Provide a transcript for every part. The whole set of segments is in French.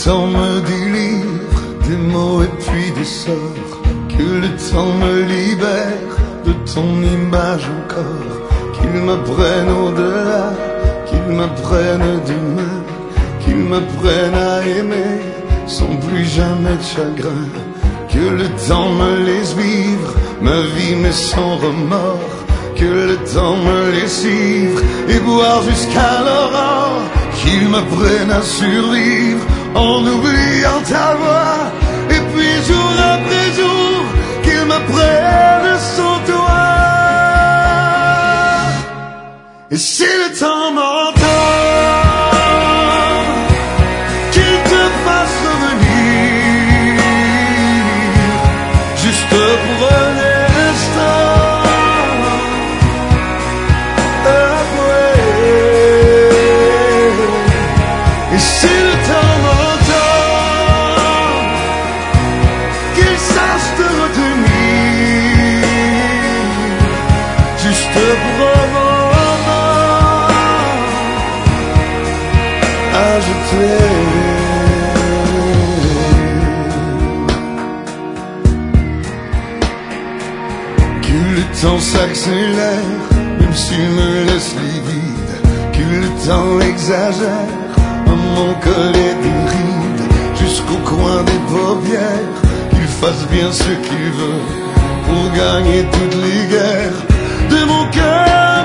temps me délivre des mots et puis des sorts, que le temps me libère de ton image encore, qu'il me prenne au-delà, qu'il me prenne demain, qu'il me prenne à aimer sans plus jamais de chagrin, que le temps me laisse vivre ma vie mais sans remords, que le temps me laisse ivre et boire jusqu'à l'aurore, qu'il me prenne à survivre en oubliant ta voix, et puis jour après jour qu'il me prenne sans toi. Et si le temps m'entend, qu'il te fasse revenir juste pour un instant. Et si le temps m'entend, qu'il sache te retenir juste pour un moment. Ah, je t'aime. Que le temps s'accélère, même s'il me laisse livide, que le temps exagère mon collet des rides jusqu'au coin des paupières, qu'il fasse bien ce qu'il veut pour gagner toutes les guerres de mon cœur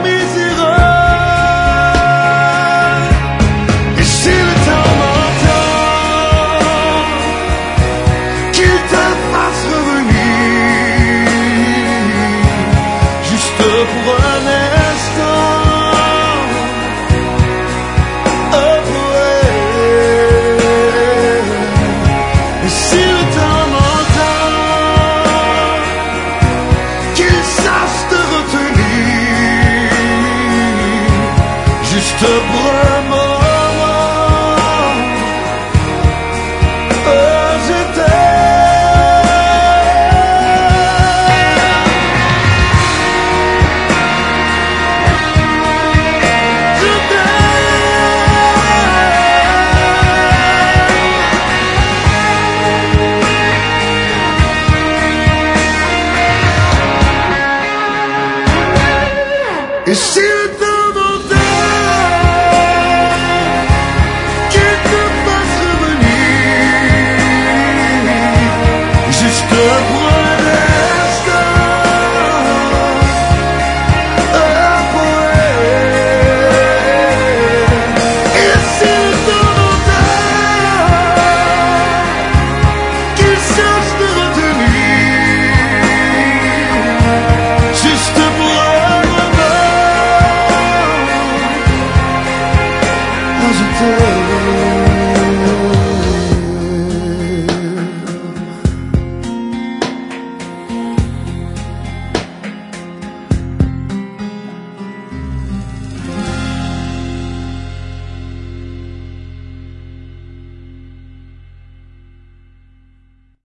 misérable. Et si le temps m'entend, qu'il te fasse revenir juste pour un instant. Juste pour un moment, oh, je t'aime. Je t'aime. Et si